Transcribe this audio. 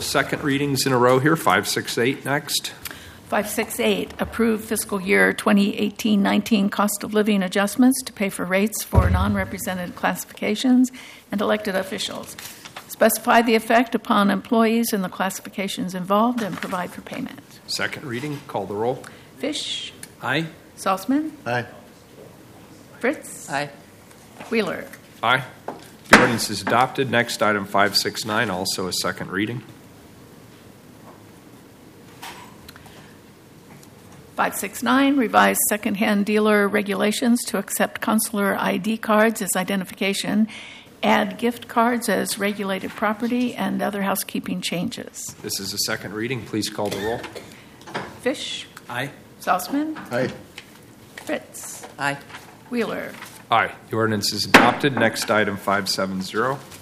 second readings in a row here. 568 next. 568, approve fiscal year 2018-19 cost of living adjustments to pay for rates for non-represented classifications and elected officials. Specify the effect upon employees in the classifications involved and provide for payment. Second reading. Call the roll. Fish. Aye. Salzman. Aye. Fritz. Aye. Wheeler. Aye. The ordinance is adopted. Next, item 569, also a second reading. 569, revised secondhand dealer regulations to accept consular ID cards as identification, add gift cards as regulated property, and other housekeeping changes. This is a second reading. Please call the roll. Fish. Aye. Salzman. Aye. Fritz. Aye. Wheeler. Aye. The ordinance is adopted. Next, item 570.